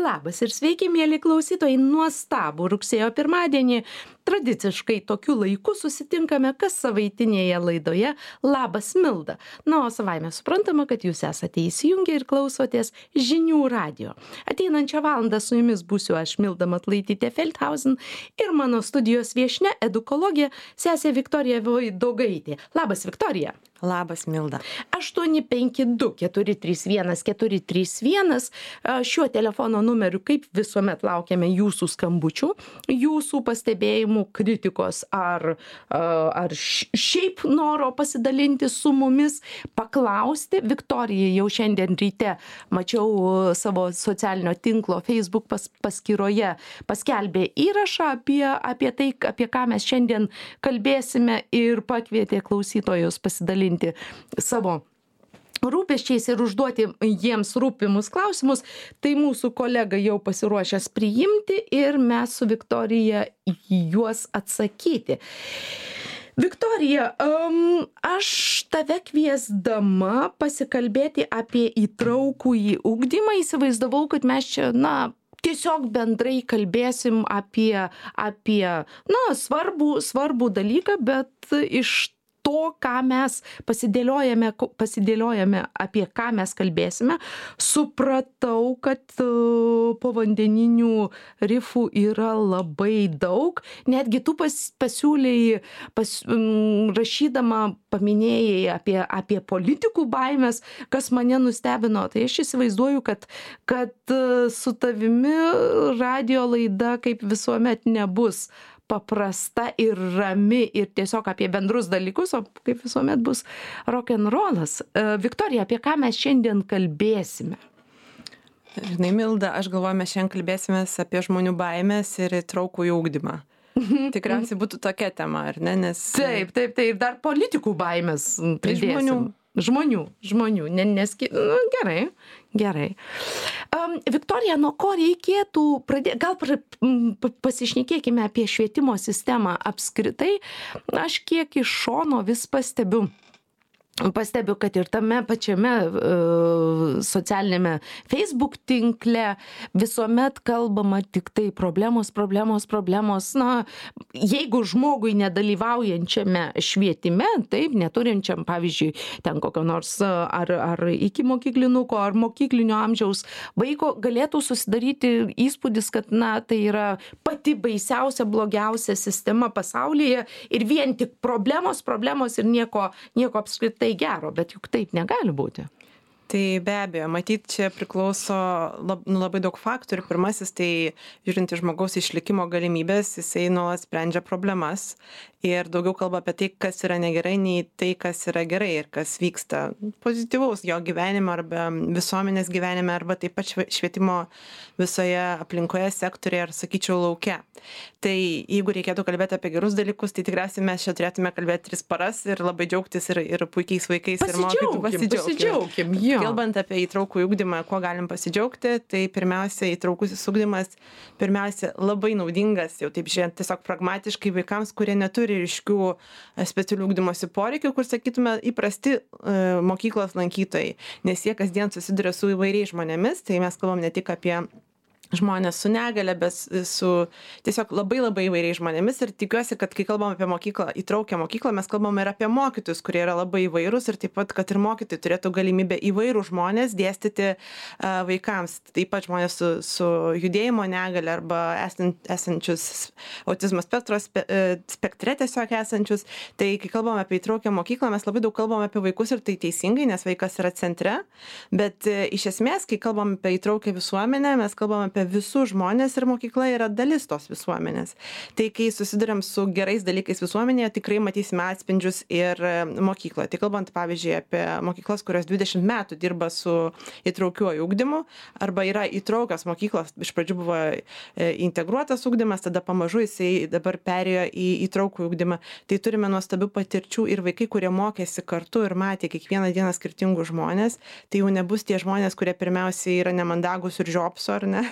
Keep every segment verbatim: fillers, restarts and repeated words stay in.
Labas ir sveiki, mėly klausytojai, nuostabų rugsėjo pirmadienį. Tradiciškai tokiu laiku susitinkame kas savaitinėje laidoje Labas Milda. Na, o savaime suprantama, kad jūs esate įsijungę ir klausotės žinių radijo. Ateinančią valandą su jumis būsiu aš, Milda Matlaitytė Feldhausen, ir mano studijos viešnia, edukologė, sesė Viktorija Voidogaitė. Labas, Viktorija. Labas, Milda. aštuoni penki du keturi trys vienas keturi trys vienas. Šiuo telefono numeriu, kaip visuomet, laukiame jūsų skambučių, jūsų pastebėjimų, kritikos ar, ar šiaip noro pasidalinti su mumis, paklausti. Viktorija jau šiandien ryte, mačiau savo socialinio tinklo Facebook pas, paskyroje, paskelbė įrašą apie, apie tai, apie ką mes šiandien kalbėsime, ir pakvietė klausytojus pasidalinti savo rūpesčiais ir užduoti jiems rūpimus klausimus. Tai mūsų kolega jau pasiruošęs priimti ir mes su Viktorija juos atsakyti. Viktorija, um, aš tave kviesdama pasikalbėti apie įtraukųjį ugdymą įsivaizdavau, kad mes čia, na, tiesiog bendrai kalbėsim apie, apie na, svarbų, svarbų dalyką, bet iš to, ką mes pasidėliojame, pasidėliojame, apie ką mes kalbėsime, supratau, kad uh, povandeninių rifų yra labai daug. Netgi tu pas, pasiūlėjai, pas, um, rašydama paminėjai apie, apie politikų baimės, kas mane nustebino. Tai aš įsivaizduoju, kad, kad uh, su tavimi radio laida kaip visuomet nebus paprasta ir rami ir tiesiog apie bendrus dalykus, o kaip visuomet bus rokenrolas. Viktorija, apie ką mes šiandien kalbėsime? Žinai, Milda, aš galvoju, mes šiandien kalbėsime apie žmonių baimės ir įtraukųjį ugdymą. Tikriausiai būtų tokia tema, ar ne? Nes... Taip, taip, taip, ir dar politikų baimės pridėsim. Žmonių. Žmonių, žmonių, ne, neski... Nu, gerai, gerai. Um, Viktorija, nuo ko reikėtų pradėti? Gal pra, pasišnekėkime apie švietimo sistemą apskritai. Aš kiek iš šono vis pastebiu. Pastebiu, kad ir tame pačiame uh, socialinėme Facebook tinkle visuomet kalbama tik tai problemos, problemos, problemos. Na, jeigu žmogui nedalyvaujančiame švietime, taip, neturinčiam, pavyzdžiui, ten kokio nors ar, ar iki mokyklinuko, ar mokyklinio amžiaus vaiko, galėtų susidaryti įspūdis, kad, na, tai yra pati baisiausia, blogiausia sistema pasaulyje ir vien tik problemos, problemos ir nieko, nieko apskritai gero, bet juk taip negali būti. Tai be abejo, matyt, čia priklauso lab, nu, labai daug faktorių. Pirmasis, tai žiūrint į žmogaus išlikimo galimybės, jisai nuolat sprendžia problemas ir daugiau kalba apie tai, kas yra negerai, nei tai, kas yra gerai ir kas vyksta pozityvaus jo gyvenime arba visuomenės gyvenime arba taip pat švietimo visoje aplinkoje, sektorėje ar, sakyčiau, lauke. Tai jeigu reikėtų kalbėti apie gerus dalykus, tai tikriausiai mes čia turėtume kalbėti tris paras ir labai džiaugtis ir, ir puikiais vaikais ir mokytojų. Pasidžiaugim, pasidžiaugim, jo. Kalbant apie įtraukų ugdymą, kuo galim pasidžiaugti, tai pirmiausia, įtraukusis ugdymas, pirmiausia, labai naudingas, jau taip žiūrint, tiesiog pragmatiškai vaikams, kurie neturi ryškių specialių ugdymosi poreikių, kur, sakytume, įprasti e, mokyklos lankytojai, nes jie kasdien susiduria su įvairiais žmonėmis, tai mes kalbam ne tik apie žmonės su negale, bet su tiesiog labai labai įvairiais žmonėmis ir tikiuosi, kad kai kalbam apie mokyklą, įtraukę mokyklą, mes kalbam ir apie mokytojus, kurie yra labai įvairūs ir taip pat, kad ir mokytojai turėtų galimybę įvairių žmonės dėstyti uh, vaikams, taip pat žmonės su, su judėjimo negale arba esant, esančius autizmo spektro spe, spektre tiesiog esančius. Tai kai kalbam apie įtraukę mokyklą, mes labai daug kalbam apie vaikus ir tai teisingai, nes vaikas yra centre, bet uh, iš esmės, kai kalbam apie įtraukę visuomenę, mes kalbam apie visus žmonės ir mokykla yra dalis tos visuomenės. Tai kai susiduriam su gerais dalykais visuomenėje, tikrai matysime atspindžius ir mokykloje. Tai kalbant, pavyzdžiui, apie mokyklas, kurios dvidešimt metų dirba su įtraukiuoju ugdymu, arba yra įtraukios mokyklos, iš pradžių buvo integruotas ugdymas, tada pamažu jisai dabar perėjo į įtraukų ugdymą. Tai turime nuostabių patirčių ir vaikai, kurie mokėsi kartu ir matė kiekvieną dieną skirtingus žmonės, tai jau nebus tie žmonės, kurie pirmiausiai yra nemandagus ir žiopso, ar ne?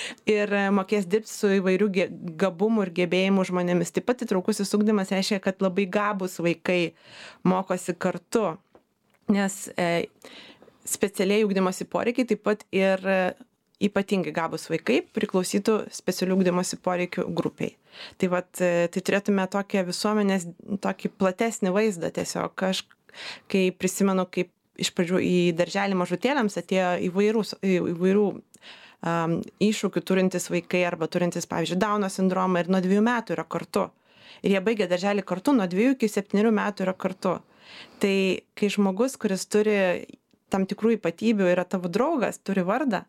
Ir mokės dirbti su įvairių gabumų ir gebėjimų žmonėmis. Taip pat įtraukusis ugdymas reiškia, kad labai gabūs vaikai mokosi kartu, nes e, specialiai ugdymosi poreikiai taip pat ir ypatingai gabūs vaikai priklausytų specialių ugdymosi poreikių grupiai. Tai, vat, tai turėtume tokią visuomenės, tokį platesnį vaizdą tiesiog. Aš, kai prisimenu, kaip iš pradžių į darželį mažutėliams atėjo įvairūs, įvairių um, iššūkių turintis vaikai arba turintis, pavyzdžiui, Dauno sindromą ir nuo dviejų metų yra kartu. Ir jie baigia darželį kartu, nuo dviejų iki septynerių metų yra kartu. Tai kai žmogus, kuris turi tam tikrų ypatybių, yra tavo draugas, turi vardą,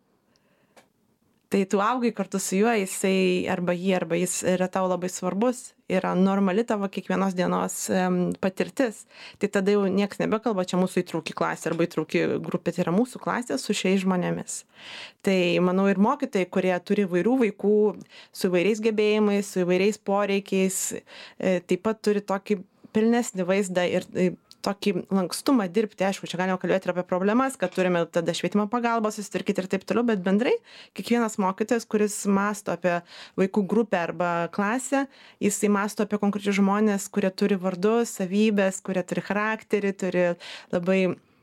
tai tu augai kartu su juo, jisai arba jį, arba jis yra tau labai svarbus, yra normali tavo kiekvienos dienos um, patirtis. Tai tada jau nieks nebekalba, čia mūsų įtrauki klasė arba įtrauki grupė, tai yra mūsų klasė su šiais žmonėmis. Tai manau ir mokytojai, kurie turi įvairių vaikų su įvairiais gebėjimais, su įvairiais poreikiais, e, taip pat turi tokį pilnesnį vaizdą ir e, tokį lankstumą dirbti. Aišku, čia galima kalbėti ir apie problemas, kad turime tada švietimo pagalbą susitvarkyti ir taip toliau, bet bendrai kiekvienas mokytojas, kuris mąsto apie vaikų grupę arba klasę, jisai mąsto apie konkrečius žmonės, kurie turi vardus, savybės, kurie turi charakterį, turi labai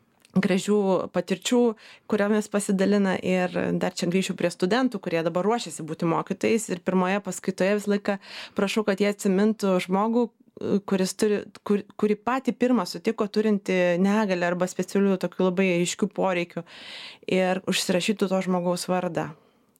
gražių patirčių, kuriomis pasidalina. Ir dar čia grįšiu prie studentų, kurie dabar ruošiasi būti mokytojais ir pirmoje paskaitoje visą laiką prašau, kad jie atsimintų žmogų, kuris turi, kur, kurį patį pirmą sutiko turinti negalią arba specialių tokių labai aiškių poreikių ir užsirašytų to žmogaus vardą.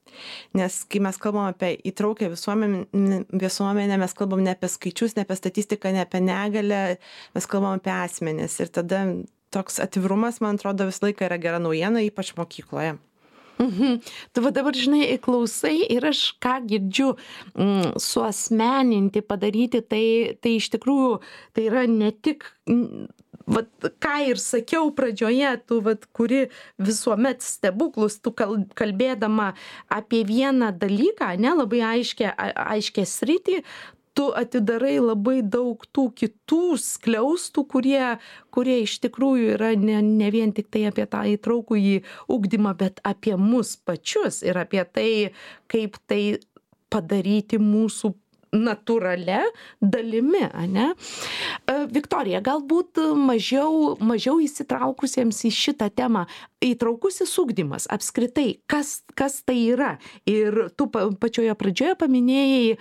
Nes kai mes kalbam apie įtraukę visuomenę, visuomenę, mes kalbam ne apie skaičius, ne apie statistiką, ne apie negalę, mes kalbam apie asmenis. Ir tada toks atvirumas, man atrodo, visą laiką yra gera naujiena, ypač mokykloje. Mhm. Tu va dabar, žinai, klausai ir aš ką girdžiu mm, suasmeninti, padaryti, tai, tai iš tikrųjų tai yra ne tik, mm, vat, ką ir sakiau pradžioje, tu vat, kuri visuomet stebuklus, tu kalbėdama apie vieną dalyką, ne, labai aiškę, aiškę sritį, tu atidarai labai daug tų kitų skliaustų, kurie, kurie iš tikrųjų yra ne, ne vien tik tai apie tą įtraukųjį ugdymą, bet apie mus pačius ir apie tai, kaip tai padaryti mūsų natūralia dalimi, ane? Viktorija, galbūt mažiau, mažiau įsitraukusiems į šitą temą, įtraukusis ugdymas apskritai, kas, kas tai yra? Ir tu pačioje pradžioje paminėjai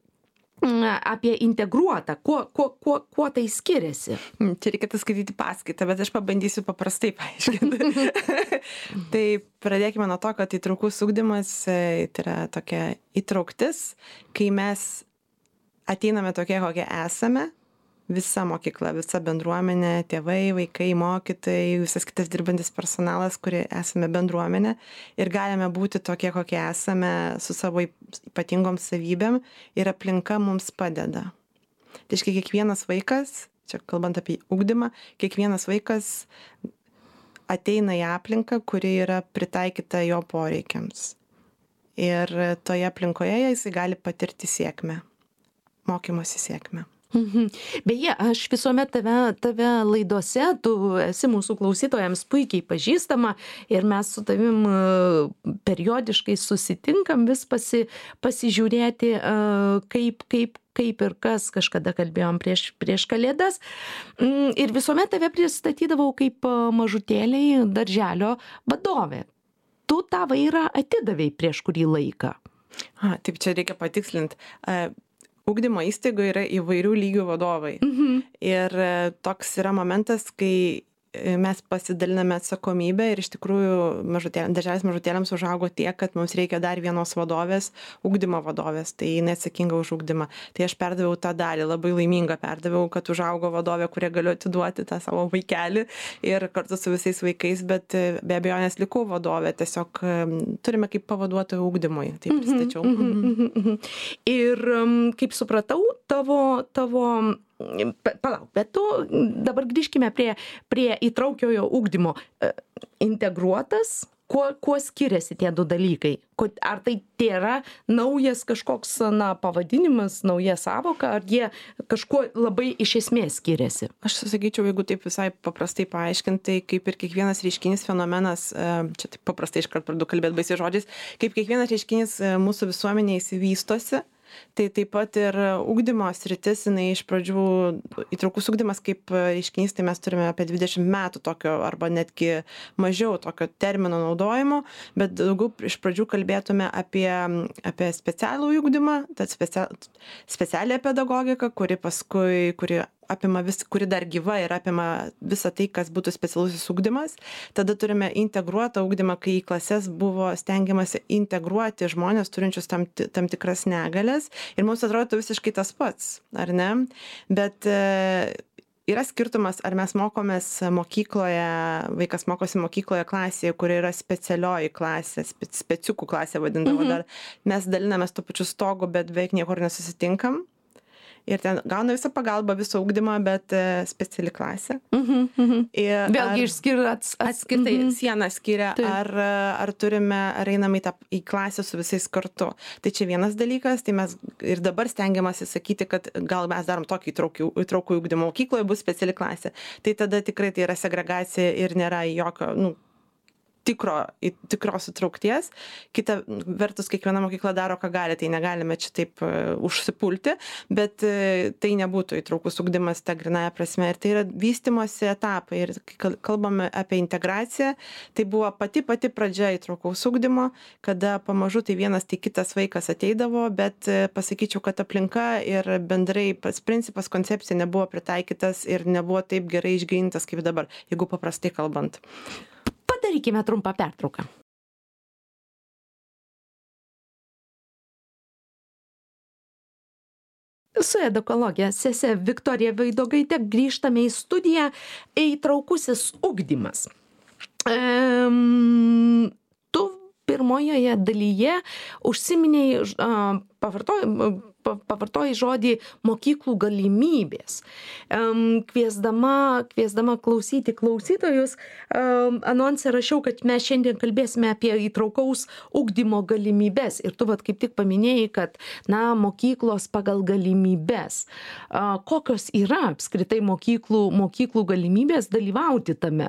apie integruotą, kuo, kuo, kuo, kuo tai skiriasi? Čia reikėtų skaityti paskaitą, bet aš pabandysiu paprastai paaiškinti. Tai pradėkime nuo to, kad įtraukus ugdymas tai yra tokia įtrauktis, kai mes ateiname tokie, kokie esame, visa mokykla, visa bendruomenė, tėvai, vaikai, mokytojai, visas kitas dirbantis personalas, kurie esame bendruomenė ir galime būti tokie, kokie esame su savo ypatingom savybėm ir aplinka mums padeda. Tai reiškia, kiekvienas vaikas, čia kalbant apie ugdymą, kiekvienas vaikas ateina į aplinką, kuri yra pritaikyta jo poreikiams. Ir toje aplinkoje jis gali patirti sėkmę, mokymosi sėkmę. Mhm. Beje, aš visuomet tave, tave laidose, tu esi mūsų klausytojams puikiai pažįstama ir mes su tavim periodiškai susitinkam vis pasi, pasižiūrėti, kaip, kaip, kaip ir kas, kažkada kalbėjom prieš, prieš Kalėdas. Ir visuomet tave pristatydavau kaip mažutėliai darželio vadovė. Tu tą vairą atidavei prieš kurį laiką. A, taip, čia reikia patikslinti. Ugdymo įstaigoje yra įvairių lygių vadovai. Mhm. Ir toks yra momentas, kai mes pasidaliname atsakomybę ir iš tikrųjų mažutėlėms, darželis mažutėlėms užaugo tiek, kad mums reikia dar vienos vadovės, ugdymo vadovės, tai jinai atsakinga už ugdymą. Tai aš perdaviau tą dalį, labai laimingą perdaviau, kad užaugo vadovė, kurie galiu atiduoti tą savo vaikelį ir kartu su visais vaikais, bet be abejonės likau vadovė, tiesiog turime kaip pavaduotoją ugdymui, tai pristačiau. Mhm, mhm, mhm. Ir kaip supratau, tavo, tavo Palauk, bet tu dabar grįžkime prie, prie įtraukiojo ugdymo. Integruotas, kuo, kuo skiriasi tie du dalykai? Ar tai yra naujas kažkoks na, pavadinimas, nauja savoka, ar jie kažkuo labai iš esmės skiriasi? Aš sakyčiau, jeigu taip visai paprastai paaiškinti, kaip ir kiekvienas reiškinys fenomenas, čia taip paprastai iškart pradedu kalbėti baisiais žodžiais, kaip kiekvienas reiškinys mūsų visuomenėje įsivystosi, tai taip pat ir ugdymo sritis, jinai iš pradžių įtraukus ugdymas kaip reiškinys, tai mes turime apie dvidešimt metų tokio arba netgi mažiau tokio termino naudojimo, bet daugiau iš pradžių kalbėtume apie, apie specialų ugdymą, tad specia, specialią pedagogiką, kuri paskui, kuri apima vis, kuri dar gyva ir apima visą tai, kas būtų specialusis ugdymas. Tada turime integruotą ugdymą, kai į klases buvo stengiamasi integruoti žmonės turinčius tam, tam tikras negalės. Ir mums atrodo visiškai tas pats, ar ne? Bet e, yra skirtumas, ar mes mokomės mokykloje, vaikas mokosi mokykloje klasėje, kuri yra specialioji klasė, spe, speciukų klasė vadindavo mhm. dar. Mes dalinamės tuo pačiu stogu, bet beveik niekur nesusitinkam. Ir ten gauna visą pagalbą, visą ugdymą, bet speciali klasė. Mhm, mhm. Ir vėlgi išskiria ats, atskirtai mhm. sieną skiria, ar, ar turime, ar einame į, tą, į klasę su visais kartu. Tai čia vienas dalykas, tai mes ir dabar stengiamasi sakyti, kad gal mes darom tokį įtraukų ugdymą mokykloje, bus speciali klasė. Tai tada tikrai tai yra segregacija ir nėra jokio, nu, tikro, tikros įtraukties. Kita vertus, kiekviena mokykla daro, ką gali, tai negalime čia taip uh, užsipulti, bet uh, tai nebūtų įtraukus ugdymas ta grinaja prasme. Ir tai yra vystimosi etapai. Ir kai kalbame apie integraciją, tai buvo pati pati pradžia įtraukaus ugdymo, kada pamažu tai vienas, tai kitas vaikas ateidavo, bet uh, pasakyčiau, kad aplinka ir bendrai pats principas, koncepcija nebuvo pritaikytas ir nebuvo taip gerai išgrynintas kaip dabar, jeigu paprastai kalbant. Padarykime trumpą pertrauką. Su edukologė sese Viktorija Vaidogaite grįžtame į studiją įtraukusis ugdymas. Ehm, tu pirmojoje dalyje užsiminėjai, uh, pavartojai, pavartojai žodį mokyklų galimybės. Um, kviesdama, kviesdama klausyti klausytojus, um, anonse rašiau, kad mes šiandien kalbėsime apie įtraukaus ugdymo galimybės. Ir tu vat kaip tik paminėjai, kad na, mokyklos pagal galimybės. Uh, kokios yra apskritai mokyklų, mokyklų galimybės dalyvauti tame?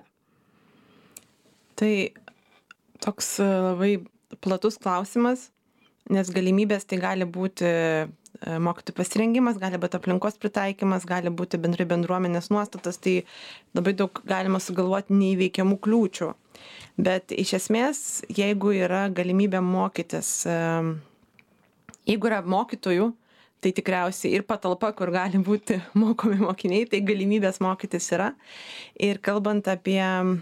Tai toks labai platus klausimas, nes galimybės tai gali būti mokytojų pasirengimas, gali būti aplinkos pritaikymas, gali būti bendrai bendruomenės nuostatas, tai labai daug galima sugalvoti neįveikiamų kliūčių. Bet iš esmės, jeigu yra galimybė mokytis, jeigu yra mokytojų, tai tikriausiai ir patalpa, kur gali būti mokomi mokiniai, tai galimybės mokytis yra. Ir kalbant apie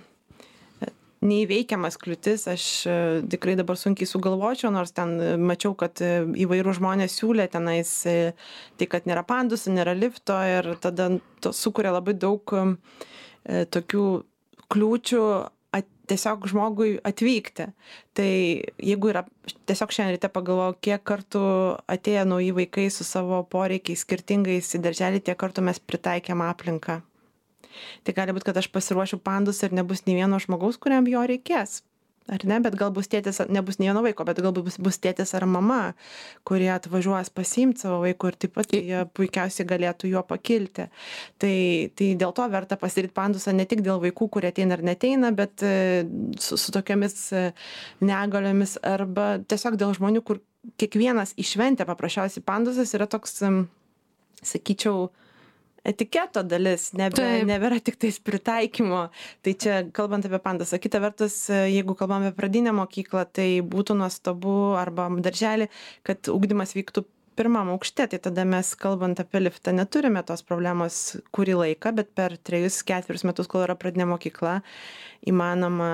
neįveikiamas kliūtis, aš tikrai dabar sunkiai sugalvočiau, nors ten mačiau, kad įvairių žmonės siūlė tenais tai, kad nėra pandusų, nėra lifto ir tada to sukuria labai daug e, tokių kliūčių at, tiesiog žmogui atvykti. Tai jeigu yra, tiesiog šiandien ryte pagalvojau, kiek kartų atėjo nauji vaikai su savo poreikiais skirtingais į darželį, tiek kartų mes pritaikėm aplinką. Tai gali būti, kad aš pasiruošiu pandus ir nebus nei vieno žmogaus, kuriam jo reikės. Ar ne? Bet gal bus tėtis, nebus nei vieno vaiko, bet gal bus, bus tėtis ar mama, kurie atvažiuos pasiimti savo vaikų ir taip pat jie puikiausiai galėtų juo pakilti. Tai, tai dėl to verta pasidaryti pandusą ne tik dėl vaikų, kurie ateina ar neteina, bet su, su tokiamis negaliomis arba tiesiog dėl žmonių, kur kiekvienas išventė paprasčiausiai pandusas yra toks, sakyčiau, etiketo dalis, nebe, nebėra tik tais pritaikymo. Tai čia kalbant apie pandusą. Kita vertus, jeigu kalbame apie pradinę mokyklą, tai būtų nuostabu arba darželį, kad ugdymas vyktų pirmam aukšte. Tai tada mes, kalbant apie liftą, neturime tos problemos kurį laiką, bet per trejus, ketverius metus, kol yra pradinė mokykla, įmanoma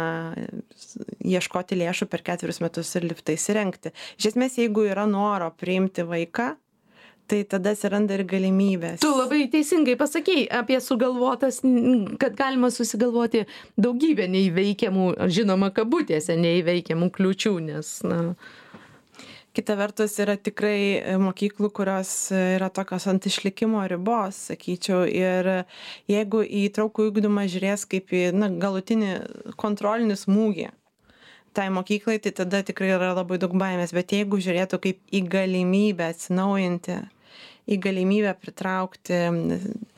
ieškoti lėšų per ketverius metus ir liftą įsirengti. Iš esmės, jeigu yra noro priimti vaiką, tai tada atsiranda ir galimybės. Tu labai teisingai pasakei apie sugalvotas, kad galima susigalvoti daugybę neįveikiamų, žinoma, kabutėse neįveikiamų kliūčių, nes, na. Kita vertus yra tikrai mokyklų, kurios yra tokios ant išlikimo ribos, sakyčiau, ir jeigu į įtraukų ugdymą žiūrės kaip į na, galutinį kontrolinį smūgį tai mokyklai, tai tada tikrai yra labai daug baimės, bet jeigu žiūrėtų kaip į galimybę atsinaujinti, į galimybę pritraukti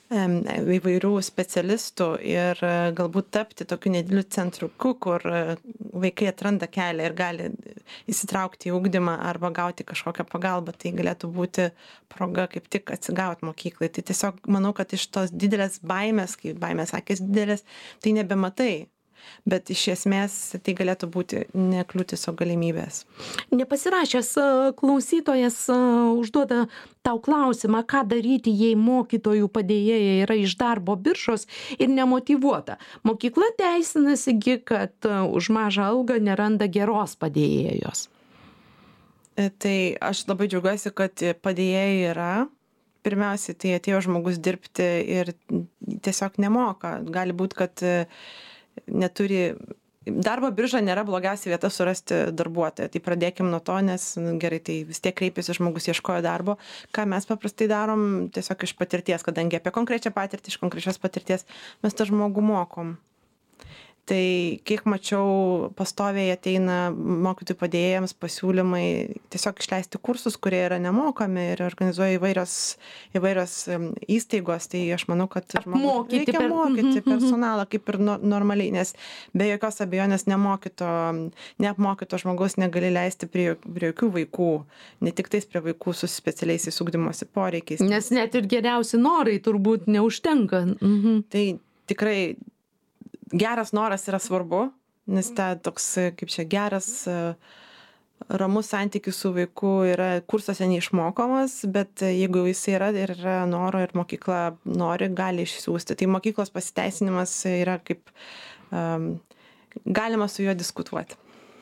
įvairių specialistų ir galbūt tapti tokiu nedideliu centruku, kur vaikai atranda kelią ir gali įsitraukti į ugdymą arba gauti kažkokią pagalbą. Tai galėtų būti proga kaip tik atsigauti mokyklai. Tai tiesiog manau, kad iš tos didelės baimės, kai baimės akis didelės, tai nebematai. Bet iš esmės tai galėtų būti ne kliūtis, o galimybės. Nepasirašęs klausytojas užduoda tau klausimą, ką daryti, jei mokytojų padėjėja yra iš darbo biržos ir nemotyvuota. Mokykla teisinasi, kad už mažą algą neranda geros padėjėjos. Tai aš labai džiaugiuosi, kad padėjėjai yra. Pirmiausiai, tai atėjo žmogus dirbti ir tiesiog nemoka. Gali būti, kad neturi, darbo birža nėra blogiausia vieta surasti darbuotoją. Tai pradėkim nuo to, nes gerai, tai vis tiek kreipėsi žmogus, ieškojo darbo. Ką mes paprastai darom, tiesiog iš patirties, kadangi apie konkrečią patirtį, iš konkrečios patirties mes tą žmogų mokom. Tai kiek mačiau, pastoviai ateina mokytojų padėjėjams pasiūlymai tiesiog išleisti kursus, kurie yra nemokami ir organizuoja įvairios, įvairios įstaigos. Tai aš manau, kad Apmokyti reikia per... mokyti personalą kaip ir no, normaliai, nes be jokios abejonės nemokyto, neapmokyto žmogaus negali leisti prie, prie jokių vaikų, ne tik tais prie vaikų su specialiaisiais ugdymosi poreikiais. Nes net ir geriausi norai turbūt neužtenka. Mhm. Tai tikrai geras noras yra svarbu, nes ta toks, kaip čia, geras, ramus santykis su vaiku yra kursuose neišmokomas, bet jeigu jis yra ir yra noro ir mokykla nori, gali išsiųsti. Tai mokyklos pasiteisinimas yra kaip, um, galima su juo diskutuoti.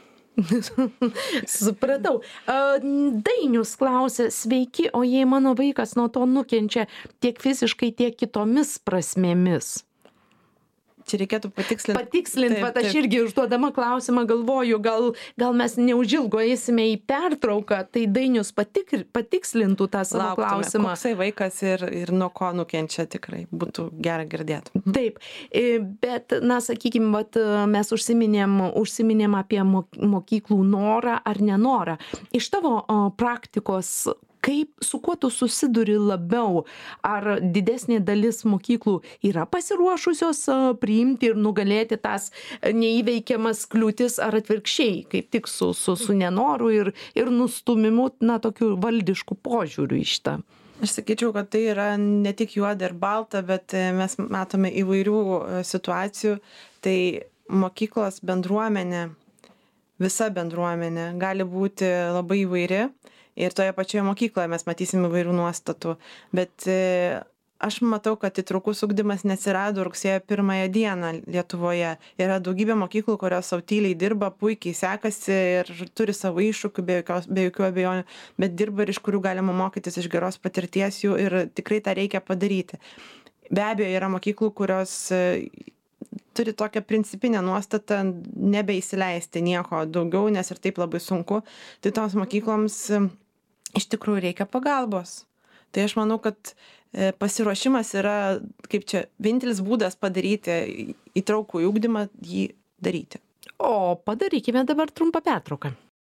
Supratau. Dainius klausia, sveiki, o jei mano vaikas nuo to nukenčia tiek fiziškai, tiek kitomis prasmėmis? Čia reikėtų patikslinti. Patikslinti, bet aš irgi užduodama klausimą galvoju, gal, gal mes neužilgo eisime į pertrauką, tai Dainius patik, patikslintų tą savo Lauktume, klausimą. Koksai vaikas ir, ir nuo ko nukenčia tikrai, būtų gera girdėti. Taip, bet, na, sakykime, vat, mes užsiminėm, užsiminėm apie mokyklų norą ar nenorą. Iš tavo o, praktikos, kaip, su kuo tu susiduri labiau? Ar didesnė dalis mokyklų yra pasiruošusios priimti ir nugalėti tas neįveikiamas kliūtis, ar atvirkščiai, kaip tik su, su, su nenoru ir, ir nustumimu, na, tokiu valdišku požiūriu iš tą? Aš sakyčiau, kad tai yra ne tik juoda ir balta, bet mes matome įvairių situacijų. Tai mokyklos bendruomenė, visa bendruomenė gali būti labai įvairi. Ir toje pačioje mokykloje mes matysim įvairių nuostatų. Bet aš matau, kad įtraukus ugdymas neatsirado rugsėjo pirmąją dieną Lietuvoje. Yra daugybė mokyklų, kurios sau tyliai dirba, puikiai sekasi ir turi savo iššūkių be, jokios, be jokių abejonių, bet dirba ir iš kurių galima mokytis iš geros patirties jų ir tikrai tą reikia padaryti. Be abejo, yra mokyklų, kurios turi tokią principinę nuostatą nebeįsileisti nieko daugiau, nes ir taip labai sunku. Tai toms mokykloms iš tikrųjų reikia pagalbos. Tai aš manau, kad pasiruošimas yra, kaip čia, vienintelis būdas padaryti įtraukų į ugdymą, jį daryti. O padarykime dabar trumpą pertrauką.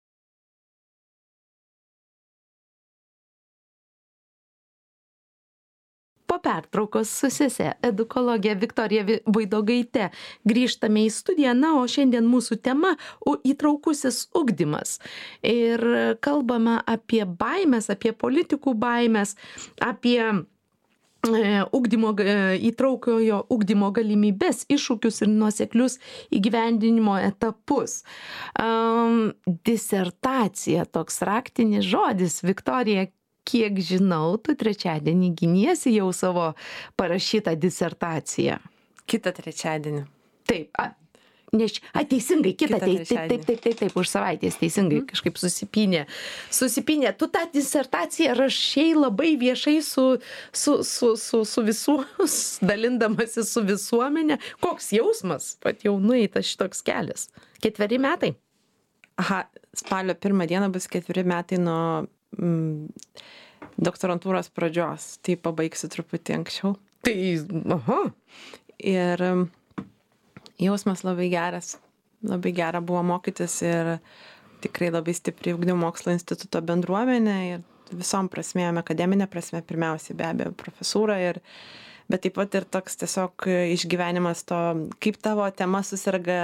Po pertraukos su sese edukologė Viktorija Voidogaite grįžtame į studiją, na, o šiandien mūsų tema įtraukusis ugdymas. Ir kalbame apie baimės, apie politikų baimės, apie ugdymo, įtraukiojo ugdymo galimybės, iššūkius ir nuoseklius įgyvendinimo etapus. Um, disertacija, toks raktinis žodis, Viktorija. Kiek žinau, tu trečiadienį giniesi jau savo parašytą disertaciją. Kitą trečiadienį. Taip, a, neš, a, teisingai, kitą, kitą taip, taip, taip, taip, taip, taip, už savaitės, teisingai, mm. kažkaip susipynė. Susipynė. Tu tą disertaciją rašei labai viešai su, su, su, su, su visų, dalindamasi su visuomenė. Koks jausmas, pat jau nueitas šitoks kelias? Ketveri metai? Aha, spalio pirmą dieną bus ketveri metai nuo mm, doktorantūros pradžios, tai pabaigsiu truputį anksčiau. Tai, aha. Ir jausmas labai geras, labai gera buvo mokytis ir tikrai labai stipri ugdymo mokslo instituto bendruomenė ir visom prasmėm, akademinė prasme, pirmiausiai be abejo profesūra ir bet taip pat ir toks tiesiog išgyvenimas to, kaip tavo tema susirga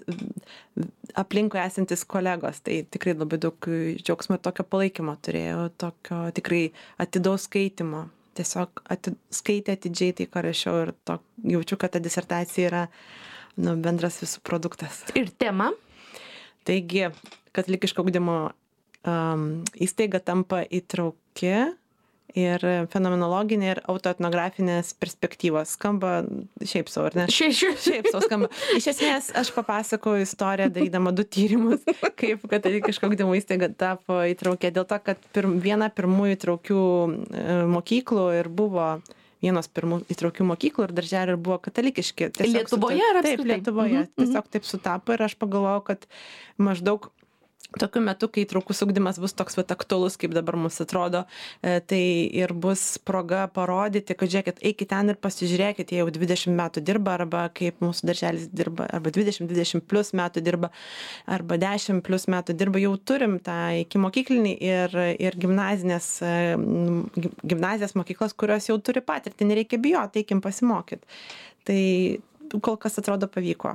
aplinkui esantis kolegos. Tai tikrai labai daug džiaugsmo ir tokio palaikymo turėjau, tokio tikrai atidaus skaitimo. Tiesiog atid, skaitė atidžiai tai, ką rašiau ir to, jaučiu, kad ta disertacija yra nu, bendras visų produktas. Ir tema? Taigi, katalikiško ugdymo um, įstaiga tampa įtrauki ir fenomenologinė ir autoetnografinės perspektyvos. Skamba šiaip sau, ar ne? Šiaip, šiaip. Šiaip sau skamba. Iš esmės, aš papasakoju istoriją, darydama du tyrimus, kaip katalikiško ugdymo įstaiga tapo įtraukė. Dėl to, kad pirm, viena pirmųjų įtraukių mokyklų ir buvo vienos pirmų įtraukių mokyklų ir darželių ir buvo katalikiški. Tiesiog Lietuvoje ar apskritai? Taip, Lietuvoje. Mhm. Tiesiog taip sutapo ir aš pagalvojau, kad maždaug tokiu metu, kai įtraukus ugdymas bus toks vat aktualus, kaip dabar mums atrodo, tai ir bus proga parodyti, kad žiūrėkit, eikit ten ir pasižiūrėkit, jie jau dvidešimt metų dirba, arba kaip mūsų darželis dirba, arba dvidešimt dvidešimt plus metų dirba, arba dešimt plus metų dirba, jau turim tą iki mokyklinį ir, ir gimnazinės, gimnazijas mokyklas, kurios jau turi patirtį, nereikia bijoti, eikim pasimokyti. Tai kol kas atrodo pavyko.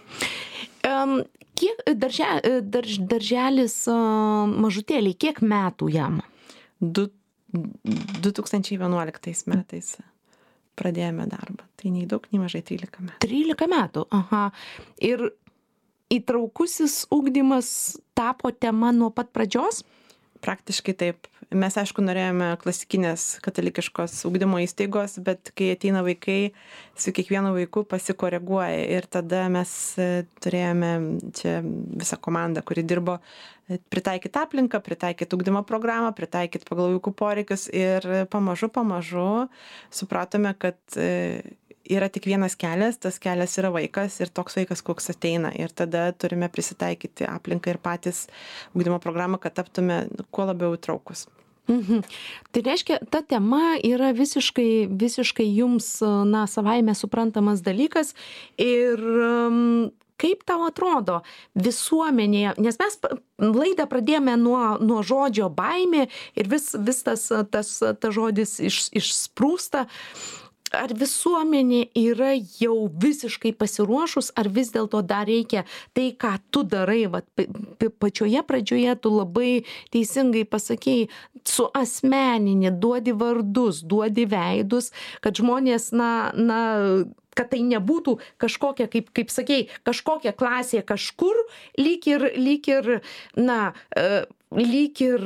Um, kiek darže, darž, darželis uh, mažutėliai, kiek metų jam? Du, du tūkstančiai vienuoliktais metais pradėjome darbą. Tai nei daug, nei mažai trylika metų. trylika metų, aha. Ir įtraukusis ugdymas tapo tema nuo pat pradžios? Praktiškai taip. Mes, aišku, norėjome klasikinės katalikiškos ugdymo įstaigos, bet kai ateina vaikai, su kiekvienu vaiku pasikoreguoja. Ir tada mes turėjome čia visą komandą, kuri dirbo pritaikyti aplinką, pritaikyti ugdymo programą, pritaikyti pagal vaikų poreikius. Ir pamažu, pamažu supratome, kad yra tik vienas kelias, tas kelias yra vaikas ir toks vaikas, koks ateina. Ir tada turime prisitaikyti aplinką ir patys ugdymo programą, kad taptume kuo labiau įtraukus. Mhm. Tai reiškia, ta tema yra visiškai, visiškai jums, na, savaime suprantamas dalykas. Ir um, kaip tau atrodo visuomenėje, nes mes laidą pradėjome nuo, nuo žodžio baimė ir vis, vis tas, tas, tas žodis iš, išsprūsta. Ar visuomenė yra jau visiškai pasiruošus, ar vis dėlto dar reikia tai, ką tu darai, vat, pačioje pradžioje tu labai teisingai pasakėjai, suasmeninį, duodi vardus, duodi veidus, kad žmonės, na, na, kad tai nebūtų kažkokia, kaip, kaip sakėjai, kažkokia klasė kažkur, lyg ir, lyg ir, na, lyg ir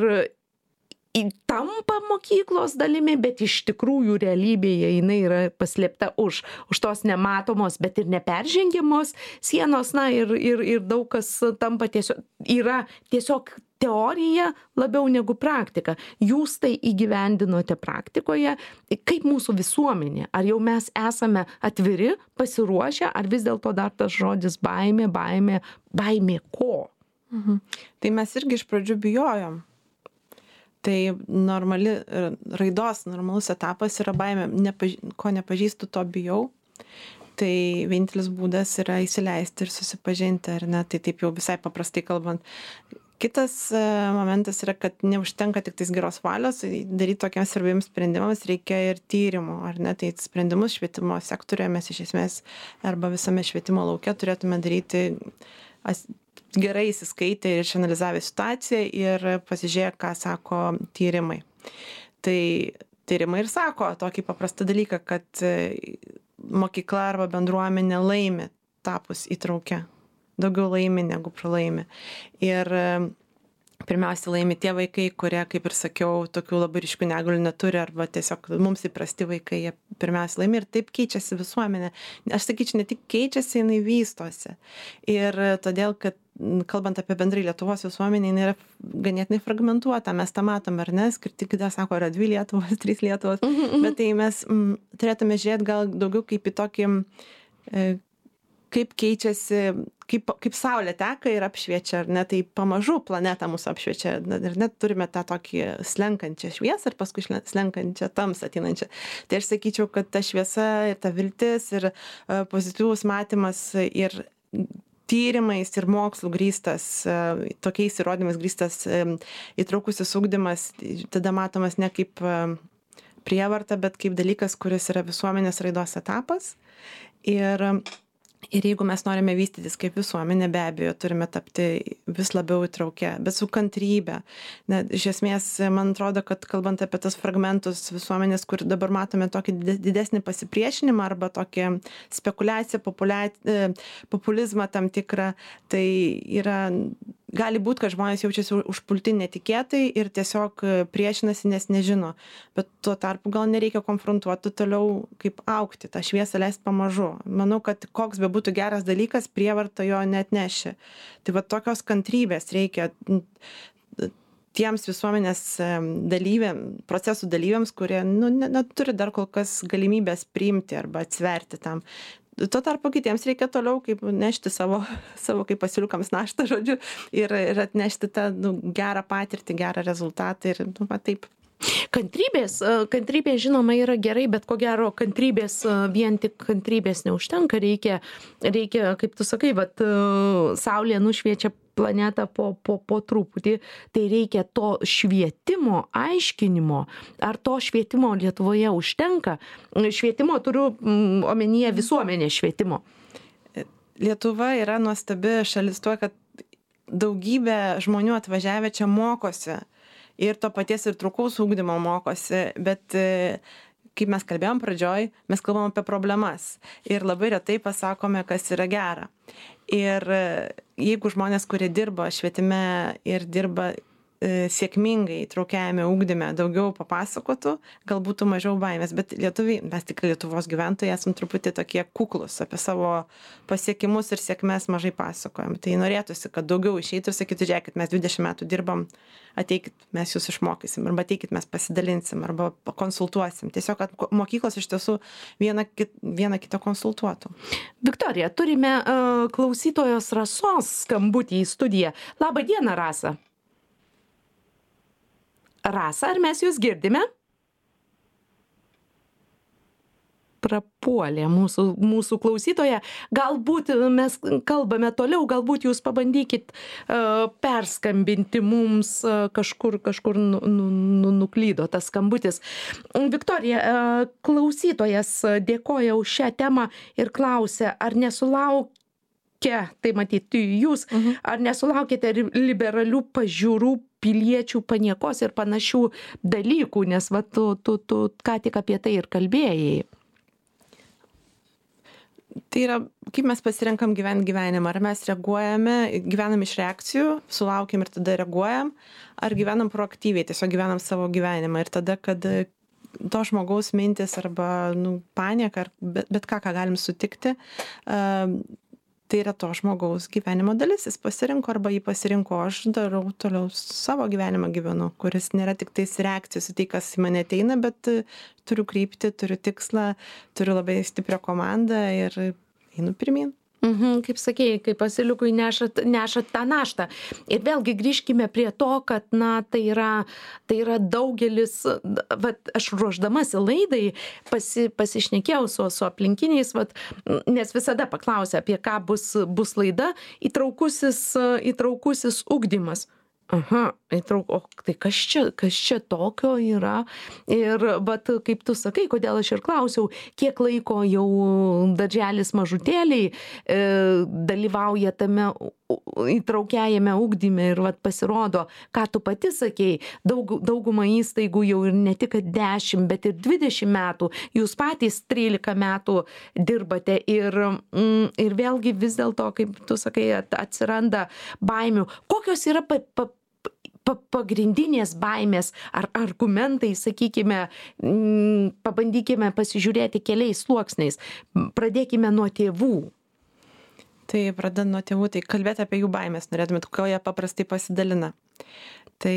tampa mokyklos dalimi, bet iš tikrųjų realybėje jinai yra paslėpta už, už tos nematomos, bet ir neperžengiamos sienos, na ir, ir, ir daug kas tampa tiesiog, yra tiesiog teorija labiau negu praktika. Jūs tai įgyvendinote praktikoje. Kaip mūsų visuomenė? Ar jau mes esame atviri, pasiruošę, ar vis dėlto dar tas žodis baimė, baimė, baimė ko? Mhm. Tai mes irgi iš pradžių bijojom. Tai normali raidos, normalus etapas yra baimė, Nepaž... ko nepažįstu, to bijau. Tai vienintelis būdas yra įsileisti ir susipažinti, ar ne, tai taip jau visai paprastai kalbant. Kitas momentas yra, kad neužtenka tik tais geros valios, daryti tokiems svarbiems sprendimams reikia ir tyrimų, ar ne, tai sprendimus švietimo sektoriuje mes iš esmės arba visame švietimo lauke turėtume daryti gerai įsiskaitę ir išanalizavę situaciją ir pasižiūrėję, ką sako tyrimai. Tai tyrimai ir sako tokį paprastą dalyką, kad mokykla arba bendruomenė laimi tapus įtraukia. Daugiau laimi negu pralaimi. Ir pirmiausia laimi tie vaikai, kurie, kaip ir sakiau, tokių labai ryškių negalių neturi arba tiesiog mums įprasti vaikai, jie pirmiausia laimi ir taip keičiasi visuomenė. Aš sakyčiau, ne tik keičiasi, jinai vystosi. Ir todėl, kad kalbant apie bendrai Lietuvos visuomenę, jinai yra ganėtinai fragmentuota, mes tą matom, ar ne, skirtingai kitą sako, yra dvi Lietuvos, trys Lietuvos, mm-hmm. bet tai mes m, turėtume žiūrėti gal daugiau kaip į tokį, e, kaip keičiasi, kaip, kaip saulė teka ir apšviečia, ar ne, tai pamažu planetą mūsų apšviečia, ir net turime tą tokį slenkančią šviesą ir paskui slenkančią tamsą ateinančią. Tai aš sakyčiau, kad ta šviesa ir ta viltis ir uh, pozityvus matymas ir tyrimais ir mokslų grįstas, uh, tokiais įrodymais grįstas uh, įtraukusis ugdymas, tada matomas ne kaip uh, prievartą, bet kaip dalykas, kuris yra visuomenės raidos etapas. Ir Ir jeigu mes norime vystytis kaip visuomenė, be abejo, turime tapti vis labiau įtraukę, bet su kantrybė. Na, iš esmės, man atrodo, kad kalbant apie tas fragmentus visuomenės, kur dabar matome tokį didesnį pasipriešinimą arba tokį spekulaciją, populia... populizmą tam tikrą, tai yra... Gali būti, kad žmonės jaučiasi užpulti netikėtai ir tiesiog priešinasi, nes nežino. Bet tuo tarpu gal nereikia konfrontuoti toliau, kaip augti, tą šviesą leisti pamažu. Manau, kad koks be būtų geras dalykas, prievarta jo neatneši. Tai va tokios kantrybės reikia tiems visuomenės dalyviams, procesų dalyviams, kurie nu, neturi dar kol kas galimybės priimti arba atsverti tam. Tuo tarpu kitiems reikia toliau kaip nešti savo, savo kaip pasiliukams naštą, žodžiu, ir, ir atnešti tą nu, gerą patirtį, gerą rezultatą ir nu, va, taip. Kantrybės, kantrybės žinoma yra gerai, bet ko gero kantrybės, vien tik kantrybės neužtenka, reikia, reikia kaip tu sakai, vat, saulė nušviečia planetą po, po, po truputį, tai reikia to švietimo, aiškinimo, ar to švietimo Lietuvoje užtenka. Švietimo turiu omenyje visuomenės švietimo. Lietuva yra nuostabi šalis tuo, kad daugybė žmonių atvažiavę čia mokosi ir to paties ir trūkaus ugdymo mokosi, bet kaip mes kalbėjom pradžioj, mes kalbam apie problemas ir labai retai pasakome, kas yra gera. Ir jeigu žmonės, kurie dirba švietime ir dirba sėkmingai įtraukiajame ugdyme daugiau papasakotų, gal būtų mažiau baimės, bet lietuviai, mes tikrai Lietuvos gyventojai esam truputį tokie kuklus, apie savo pasiekimus ir sėkmes mažai pasakojam. Tai norėtųsi, kad daugiau išeitų ir sakytų, žiūrėkit, mes dvidešimt metų dirbam, ateikit, mes jūs išmokysim, arba ateikit, mes pasidalinsim, arba konsultuosim. Tiesiog, kad mokyklos iš tiesų vieną, kit, vieną kitą konsultuotų. Viktorija, turime uh, klausytojos Rasos skambutį į studiją. Labą dieną, Rasa. Rasa, ar mes jūs girdime? Prapuolė mūsų, mūsų klausytoja. Galbūt mes kalbame toliau, galbūt jūs pabandykit uh, perskambinti mums uh, kažkur, kažkur nu, nu, nuklydo tas skambutis. Viktorija, uh, klausytojas dėkoja už šią temą ir klausia, ar nesulaukia, tai matyti jūs, uh-huh. ar nesulaukite liberalių pažiūrų piliečių paniekos ir panašių dalykų, nes va, tu, tu, tu ką tik apie tai ir kalbėjai. Tai yra, kaip mes pasirenkam gyventi gyvenimą, ar mes reaguojame, gyvenam iš reakcijų, sulaukiam ir tada reaguojam, ar gyvenam proaktyviai, tiesiog gyvenam savo gyvenimą ir tada, kad to žmogaus mintis arba nu, panieka, ar bet, bet ką, ką galim sutikti, uh, tai yra to žmogaus gyvenimo dalis, jis pasirinko arba jį pasirinko, aš darau toliau savo gyvenimą gyvenu, kuris nėra tik tais reakcijos į tai, kas į mane ateina, bet turiu kryptį, turiu tikslą, turiu labai stiprią komandą ir einu pirmyn. Mhm, kaip sakėjai, kaip asiliukui nešat, nešat tą naštą. Ir vėlgi grįžkime prie to, kad na, tai, yra, tai yra daugelis, vat, aš ruošdamasi laidai pasi, pasišnekėjau su, su aplinkiniais, vat, nes visada paklausia, apie ką bus, bus laida, įtraukusis, įtraukusis ugdymas. Aha, įtrauk, o tai kas čia, kas čia tokio yra? Ir vat, kaip tu sakai, kodėl aš ir klausiau, kiek laiko jau darželis mažutėliai e, dalyvauja tame įtraukiajame ugdyme ir vat, pasirodo, ką tu pati sakei, daug, dauguma įstaigų jau ir ne tik dešimt, bet ir dvidešimt metų, jūs patys trylika metų dirbate ir, mm, ir vėlgi vis dėlto, kaip tu sakai, atsiranda baimių. Kokios yra pa, pa, pagrindinės baimės ar argumentai, sakykime, pabandykime pasižiūrėti keliais sluoksniais. Pradėkime nuo tėvų. Tai pradedant nuo tėvų, tai kalbėti apie jų baimės, norėtumėt, ko jie paprastai pasidalina. Tai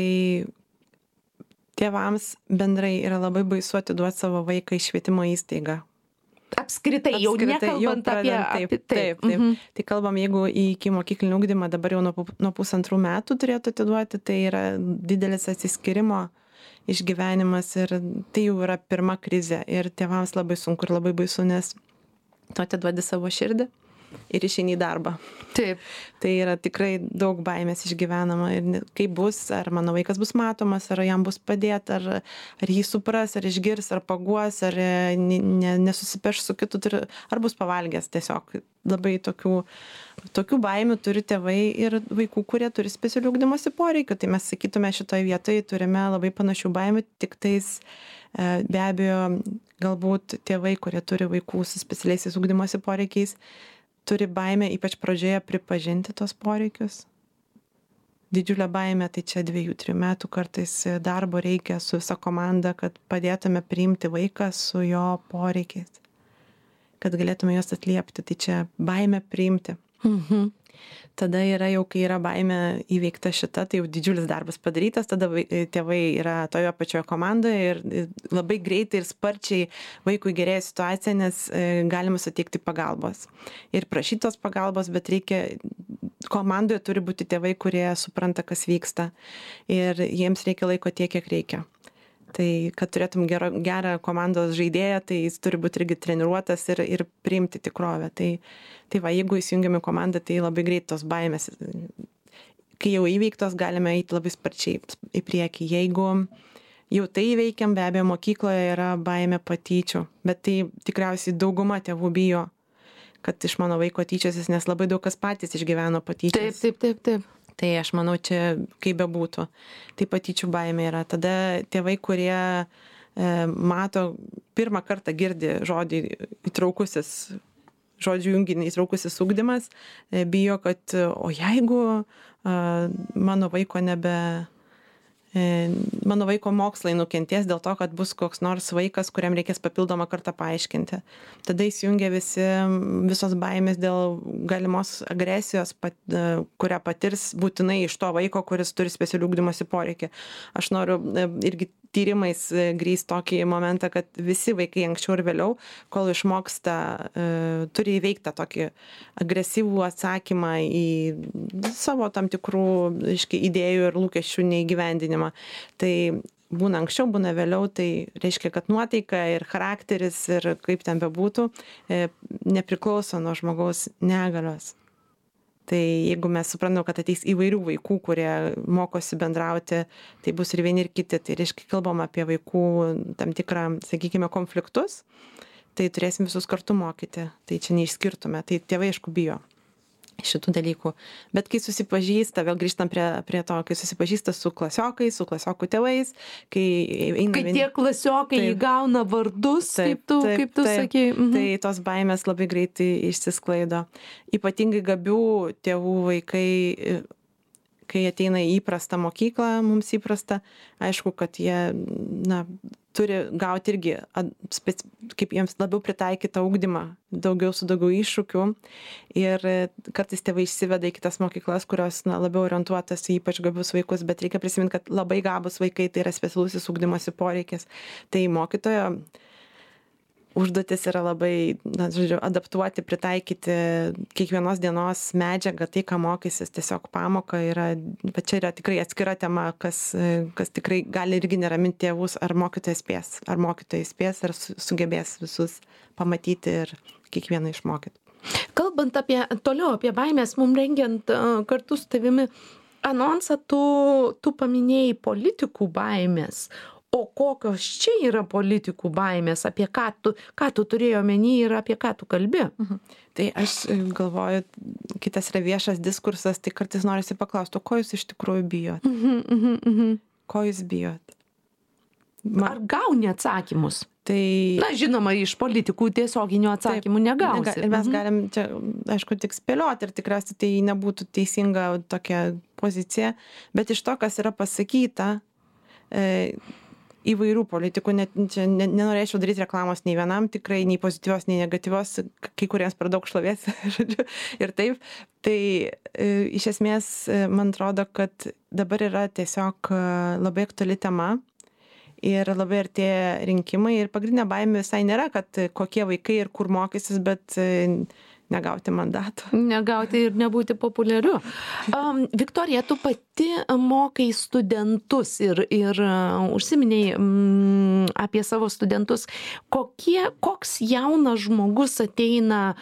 tėvams bendrai yra labai baisu atiduoti savo vaiką į švietimo įstaigą. Apskritai, jau nekalbant jau pradant, apie... Taip, taip, taip. taip. Mhm. Tai kalbam, jeigu į iki mokyklinį ugdymą dabar jau nuo, nuo pusantrų metų turėtų atiduoti, tai yra didelis atsiskyrimo išgyvenimas ir tai jau yra pirma krizė ir tėvams labai sunku ir labai baisu, nes tu atiduodi savo širdį, ir išeini į darbą. Taip. Tai yra tikrai daug baimės išgyvenama ir kaip bus, ar mano vaikas bus matomas, ar jam bus padėta, ar, ar jį supras, ar išgirs, ar paguos, ar ne, ne, nesusipeš su kitu, ar bus pavalgęs tiesiog. Labai tokių, tokių baimių turi tėvai ir vaikų, kurie turi specialių ugdymosi poreikių. Tai mes sakytume, šitoje vietoje turime labai panašių baimių, tik tais be abejo galbūt tėvai, kurie turi vaikų su specialiaisiais ugdymosi poreikiais, turi baimę ypač pradžioje pripažinti tos poreikius. Didžiulė baimė, tai čia dviejų, trijų metų kartais darbo reikia su visa komanda, kad padėtume priimti vaiką su jo poreikiais, kad galėtume juos atliepti. Tai čia baimė priimti. Mhm. Tada yra jau, kai yra baimė įveikta šita, tai jau didžiulis darbas padarytas, tada tėvai yra toje pačioje komandoje ir labai greitai ir sparčiai vaikui gerėja situacija, nes galima suteikti pagalbos. Ir prašytos pagalbos, bet reikia, komandoje turi būti tėvai, kurie supranta, kas vyksta ir jiems reikia laiko tiek, kiek reikia. Tai kad turėtum gerą, gerą komandos žaidėją, tai jis turi būti irgi treniruotas ir, ir priimti tikrovę. Tai, tai va, jeigu įsijungiam į komandą, tai labai greit tos baimės, kai jau įveiktos, galime eiti labai sparčiai į priekį. Jeigu jau tai įveikiam, be abejo, mokykloje yra baimė patyčių, bet tai tikriausiai dauguma tėvų bijo, kad iš mano vaiko tyčiosis, nes labai daug kas patys išgyveno patyčias. Taip, taip, taip, taip. Tai aš manau, čia kaip bebūtų, tai patyčių baimė yra. Tada tėvai, kurie e, mato, pirmą kartą girdi žodį įtraukusis, žodžių junginį įtraukusis ugdymas, e, bijo, kad o jeigu e, mano vaiko nebe... mano vaiko mokslai nukentės dėl to, kad bus koks nors vaikas, kuriam reikės papildomą kartą paaiškinti. Tada įsijungia visi, visos baimės dėl galimos agresijos, pat, kurią patirs būtinai iš to vaiko, kuris turi specialių ugdymosi poreikį. Aš noriu irgi tyrimais grįst tokį momentą, kad visi vaikai anksčiau ir vėliau, kol išmoksta, turi įveiktą tokį agresyvų atsakymą į savo tam tikrų aiškiai, idėjų ir lūkesčių neįgyvendinimą. Tai būna anksčiau, būna vėliau, tai reiškia, kad nuotaika ir charakteris ir kaip ten bebūtų, nepriklauso nuo žmogaus negalios. Tai jeigu mes suprantam, kad ateis įvairių vaikų, kurie mokosi bendrauti, tai bus ir vieni ir kiti. Tai reiškia, kalbam apie vaikų tam tikrą, sakykime, konfliktus, tai turėsim visus kartu mokyti. Tai čia neišskirtume. Tai tėvai, aišku, bijo šitų dalykų. Bet kai susipažįsta, vėl grįžtam prie, prie to, kai susipažįsta su klasiokais, su klasiokų tėvais, kai eina... Kai tie klasiokai taip, įgauna vardus, taip, kaip tu, taip, kaip tu taip, sakei. Mhm. Tai tos baimės labai greitai išsisklaido. Ypatingai gabių tėvų vaikai, kai ateina į įprastą mokyklą, mums įprasta, aišku, kad jie, na, turi gauti irgi, speci... kaip jiems labiau pritaikytą ugdymą, daugiau su daugiau iššūkių. Ir kartais tėvai išsiveda į kitas mokyklas, kurios na, labiau orientuotas į ypač gabius vaikus, bet reikia prisiminti, kad labai gabus vaikai tai yra specialusis ugdymosi poreikis. Tai mokytojo užduotis yra labai, na, žodžiu, adaptuoti, pritaikyti kiekvienos dienos medžiagą, tai, ką mokysis, tiesiog pamoka yra, bet čia yra tikrai atskira tema, kas, kas tikrai gali irgi neraminti tėvus, ar mokytojas spės, ar mokytojas spės, ar sugebės visus pamatyti ir kiekvieną išmokyti. Kalbant apie, toliau apie baimės, mums rengiant uh, kartu su tavimi anonsą, tu, tu paminėjai politikų baimės. O kokios čia yra politikų baimės, apie ką tu, ką tu turėjo omeny ir apie ką tu kalbi? Mhm. Tai aš galvoju, kitas yra viešas diskursas, tai kartais norisi paklausti, o ko jūs iš tikrųjų bijot? Mhm, mhm, mhm. Ko jūs bijot? Man... Ar gauni atsakymus? Tai... Na, žinoma, iš politikų tiesioginių atsakymų negausi. Ir mes galim čia, aišku, tik spėlioti ir tikriausiai tai nebūtų teisinga tokia pozicija, bet iš to, kas yra pasakyta, e, įvairių politikų, net čia nenorėčiau daryti reklamos nei vienam, tikrai nei pozityvios, nei negatyvios, kai kuriems per daug šlovės, žodžiu, ir taip. Tai e, iš esmės, man atrodo, kad dabar yra tiesiog labai aktuali tema ir labai artėja rinkimai ir pagrindinė baimė visai nėra, kad kokie vaikai ir kur mokysis, bet e, negauti mandatų. Negauti ir nebūti populiariu. Um, Viktorija, tu pati mokai studentus ir, ir uh, užsiminėjai um, apie savo studentus. Kokie, koks jaunas žmogus ateina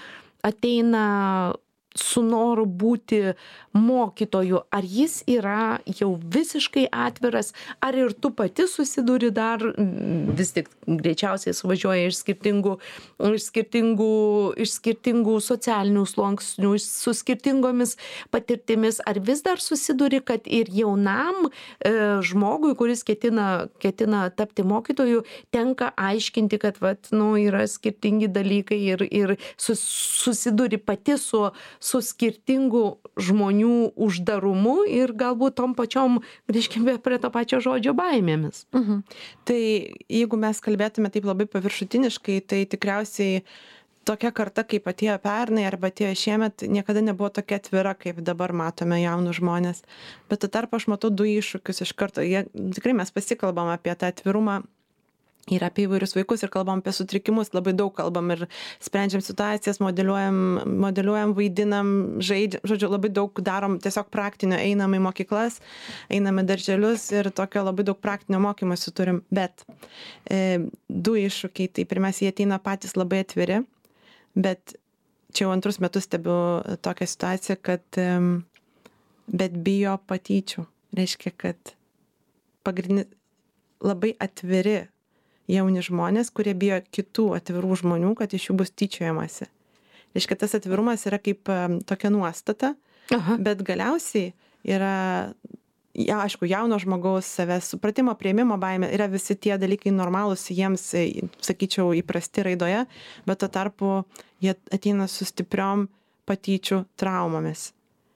ateina su noru būti mokytoju, ar jis yra jau visiškai atviras, ar ir tu pati susiduri dar, vis tik greičiausiai suvažiuoja iš skirtingų, iš skirtingų, iš skirtingų socialinių sluoksnių, su skirtingomis patirtimis, ar vis dar susiduri, kad ir jaunam e, žmogui, kuris ketina, ketina tapti mokytoju, tenka aiškinti, kad vat, nu, yra skirtingi dalykai ir, ir sus, susiduri pati su su skirtingų žmonių uždarumu ir galbūt tom pačiom, grįžkime prie to pačio žodžio, baimėmis. Mhm. Tai jeigu mes kalbėtume taip labai paviršutiniškai, tai tikriausiai tokia karta, kaip atėjo pernai arba atėjo šiemet, niekada nebuvo tokia atvira, kaip dabar matome jaunus žmonės. Bet tuo tarpu aš matau du iššūkius iš karto. Jie, tikrai mes pasikalbam apie tą atvirumą ir apie įvairius vaikus ir kalbam apie sutrikimus, labai daug kalbam ir sprendžiam situacijas, modeliuojam, modeliuojam, vaidinam, žaidžiam, žodžiu, labai daug darom tiesiog praktinio, einam į mokyklas, einam į darželius ir tokio labai daug praktinio mokymosi turim. Bet e, du iššūkiai, tai pirmiausia, jie ateina patys labai atviri, bet čia jau antrus metus stebiu tokią situaciją, kad e, bet bijo patyčių. Reiškia, kad pagrindinis labai atviri jauni žmonės, kurie bijo kitų atvirų žmonių, kad iš jų bus tyčiojamasi. Reiškia, tas atvirumas yra kaip um, tokia nuostata, Aha. bet galiausiai yra, ja, aišku, jauno žmogaus savęs supratimo, priėmimo baimė, yra visi tie dalykai normalūs jiems, sakyčiau, įprasti raidoje, bet tuo tarpu jie ateina su stipriom patyčių traumomis.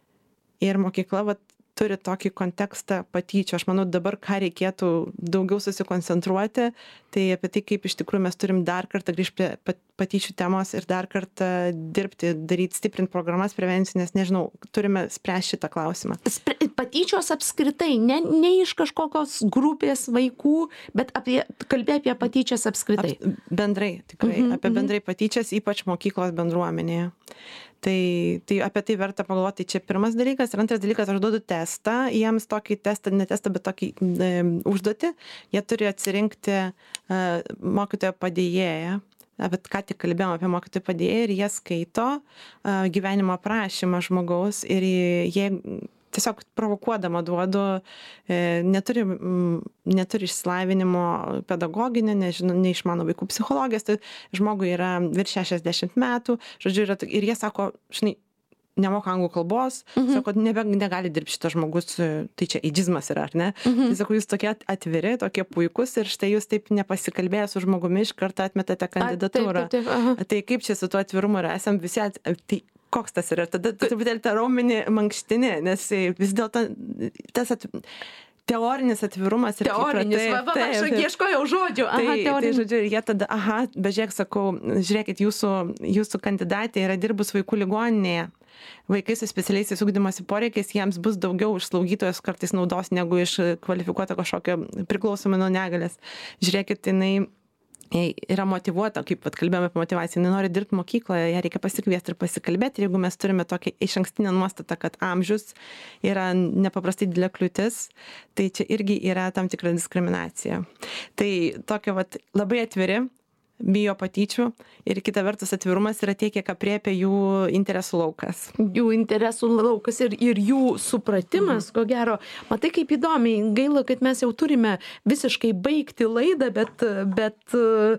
Ir mokykla, vat, turi tokį kontekstą patyčių. Aš manau, dabar ką reikėtų daugiau susikoncentruoti, tai apie tai, kaip iš tikrųjų mes turim dar kartą grįžti prie patyčių temos ir dar kartą dirbti, daryti, stiprinti programas prevencinės, nežinau, turime spręsti šitą klausimą. Patyčios apskritai, ne, ne iš kažkokios grupės vaikų, bet apie, kalbė apie patyčias apskritai. Ap, bendrai, tikrai, mhm, apie bendrai patyčias, ypač mokyklos bendruomenėje. Tai, tai apie tai verta pagalvoti, čia pirmas dalykas. Ir antras dalykas, aš duodu testą, jiems tokį testą, ne testą, bet tokį e, užduotį. Jie turi atsirinkti e, mokytojo padėjėją. Bet ką tik kalbėjom apie mokytojo padėjėją ir jie skaito e, gyvenimo aprašymą žmogaus ir jie tiesiog provokuodama duodu, e, neturi, m, neturi išsilavinimo pedagoginio, nežinau, neišmano vaikų psichologijos, tai žmogui yra virš šešiasdešimt metų, žodžiu, yra, ir jie sako, žinai, nemoka anglų kalbos, mhm. sako, nebe, negali dirbti šitas žmogus, tai čia eidžizmas yra, ar ne? Mhm. Tai sako, jūs tokie atviri, tokie puikus ir štai jūs taip nepasikalbėję su žmogumi iš karto atmetate kandidatūrą. A, taip, taip, taip. Tai kaip čia su tuo atvirumu yra, esam visi, at, tai koks tas yra? Tada truputėlį tą raumenį mankštini, nes vis dėlto tas at... teorinis atvirumas. Teorinis, va, va, aš ieškojau žodžių. Aha, tai, tai žodžiu, jie tada, aha, bežiūrėk, sakau, žiūrėkit, jūsų, jūsų kandidatė yra dirbus vaikų ligoninėje. Vaikai su specialiaisiais ugdymosi poreikiais, jiems bus daugiau iš slaugytojos kartais naudos negu iš kvalifikuoto kažkokio priklausomai nuo negalės. Žiūrėkit, jinai yra motyvuota, kaip vat, kalbėjome apie motyvaciją, jinai nori dirbti mokykloje, ją reikia pasikviesti ir pasikalbėti. Ir jeigu mes turime tokią išankstinę nuostatą, kad amžius yra nepaprastai didelė kliūtis, tai čia irgi yra tam tikra diskriminacija. Tai tokia vat, labai atviri, bijo patyčių ir kita vertus atvirumas yra tiek, kiek apriepia jų interesų laukas. Jų interesų laukas ir, ir jų supratimas, mhm. ko gero. Matai, kaip įdomiai, gaila, kad mes jau turime visiškai baigti laidą, bet, bet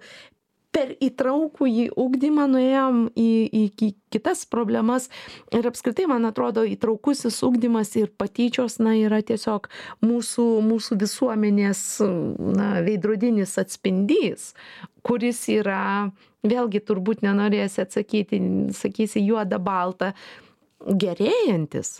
per įtraukų į ugdymą nuėjom į, į, į kitas problemas ir apskritai, man atrodo, įtraukusis ugdymas ir patyčios, na, yra tiesiog mūsų, mūsų visuomenės, na, veidrodinis atspindys, kuris yra, vėlgi turbūt nenorėsi atsakyti, sakysi juoda balta, gerėjantis.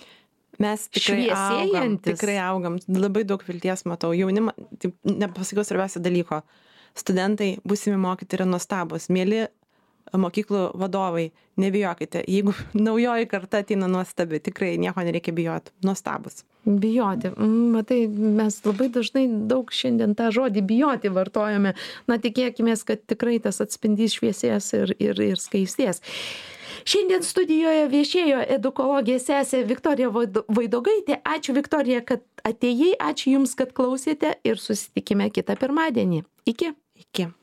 Mes tikrai augam, tikrai augam, labai daug vilties matau. Jaunimą, taip, nepasakiau svarbiausia dalyko. Studentai, būsimi mokytojai yra nuostabus, mėly mokyklų vadovai, nebijokite, jeigu naujoji karta ateina nuostabi, tikrai nieko nereikia bijoti, nuostabus. Bijoti, matai, mes labai dažnai daug šiandien tą žodį bijoti vartojame, na tikėkime, kad tikrai tas atspindys šviesės ir, ir, ir skaistės. Šiandien studijoje viešėjo edukologė sesė Viktorija Vaidogaitė. Ačiū, Viktorija, kad atėjai, ačiū Jums, kad klausėte ir susitikime kitą pirmadienį. Iki. Iki.